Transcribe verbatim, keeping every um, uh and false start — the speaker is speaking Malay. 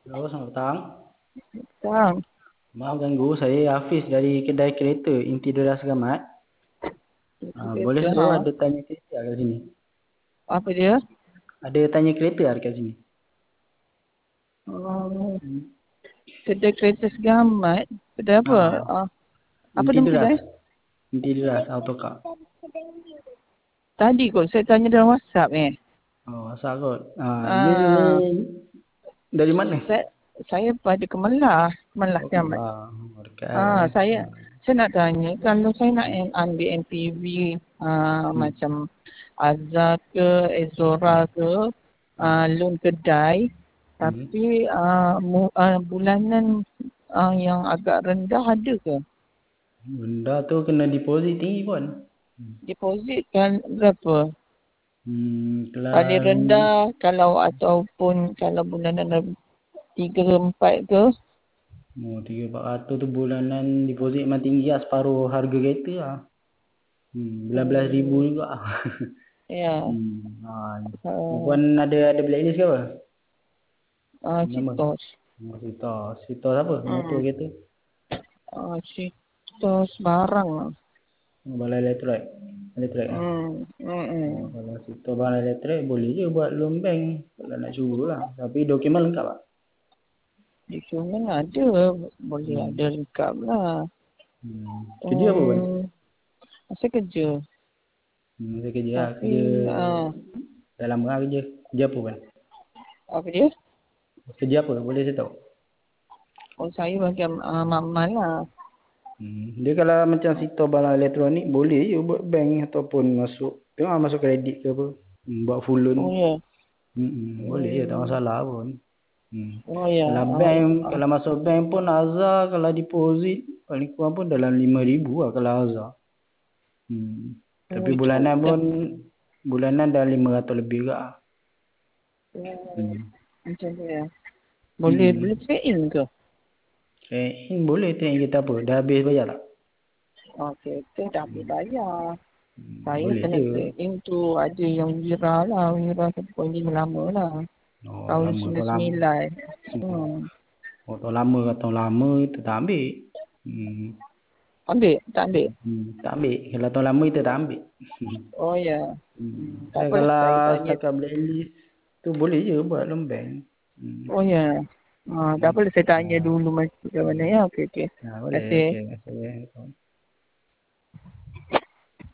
Halo, selamat petang. Bang, Maaf ganggu, saya Hafiz dari kedai kereta Inti Dora Segamat. itu Ah, boleh kereta suruh ha. ada tanya kereta kat sini? Apa dia? Ada tanya kereta kat sini? Oh, Hmm. kedai kereta Segamat. Kedai apa? Ah, Ah, apa Inti nama Deras. kedai? Inti Deras Autocar. Tadi kot saya tanya dalam WhatsApp eh. Oh, asal kot. Ah, ni, ni Ah, dari mana? saya saya pada Kemelah, Kemelah Oh, Segamat. Kelah. Oh, Ah, dekat. saya Ah, saya nak tanya kalau saya nak am- ambil M P V ah, hmm. macam Azza ke Ezora ke Ah, ah, loan kedai hmm. tapi ah, mu, ah, bulanan ah, yang agak rendah ada ke? Benda tu kena deposit tinggi pun. Hmm, Deposit kan berapa? Hmm, Paling Kelah rendah kalau ataupun kalau bulanan tiga ke empat ke? oh, tiga empat ratus tu bulanan deposit memang tinggi lah. Separuh harga kereta lah. Hmm, belas-belas ribu Hmm, juga. ya. Hmm. Ha. Ni Uh, pun ada ada blacklist ke apa? uh, Nama? Citos. Oh, Sito. Sito apa? Motor Hmm. kereta. Uh, Citos barang lah. Oh, balai elektrik. Elektrik eh. Hmm. Hmm. Oh, Hmm. kalau Sito balai elektrik boleh je buat loan bank. Kalau nak suruh lah. Tapi dokumen lengkap tak? Dokumen ada. Boleh Hmm. ada lengkap lah. Hmm. Kerja apa pun? Hmm. Saya kerja. Hmm, saya kerja lah. Tapi Kerja uh, dah lama lah kerja. Kerja apa pun? apa dia? Kerja apa? Boleh saya tahu? Oh, saya bagian uh, mamal lah. Hmm. Dia kalau macam Sito barang elektronik boleh je buat bank ataupun masuk tengok masuk kredit ke apa. Hmm, buat full loan. Oh ya. Hmm, boleh je tak Hmm. masalah pun. Hmm. Oh ya. Kalau Uh, bank uh, kalau masuk bank pun Azhar kalau deposit paling kurang pun dalam lima ribu lah kalau Azhar. Hmm. oh Tapi itu bulanan dah. pun bulanan dah lima ratus lebih juga. Oh, Hmm. macam tu ya. Boleh Hmm. boleh trade in ke? Trade boleh trade kita apa? Dah habis bayar tak? Okey, tu dah boleh bayar. Hmm. Saya Boleh kena je. trade in tu ada yang Wira lah. Wira sampai ni lama lah. Oh, Tahun lama sembilan tu puluh lama. sembilan. Hmm. Hmm. Oh, tahun lama ke tahun lama itu tak ambil. Hmm. Ambil? Tak ambil? Hmm. Tak ambil. Kalau tahun lama itu tak ambil. Oh ya. Hmm. Hmm. Tak Eh, apa, kalau saya tanya. setakat blacklist tu boleh je buat loan bank. Hmm. Oh ya. Ah, tak Hmm. apa, saya tanya Ah, dulu macam mana hmm. ya. Okey, okey. Ah, Terima boleh. kasih. Okey. Saya